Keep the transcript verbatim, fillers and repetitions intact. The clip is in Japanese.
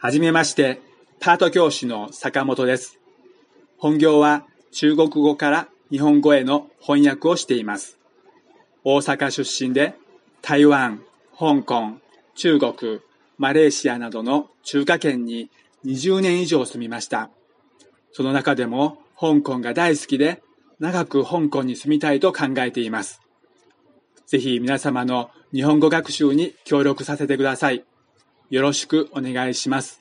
はじめまして、パート教師の坂本です。本業は中国語から日本語への翻訳をしています。大阪出身で台湾、香港、中国、マレーシアなどの中華圏ににじゅうねん以上住みました。その中でも香港が大好きで、長く香港に住みたいと考えています。ぜひ皆様の日本語学習に協力させてください。よろしくお願いします。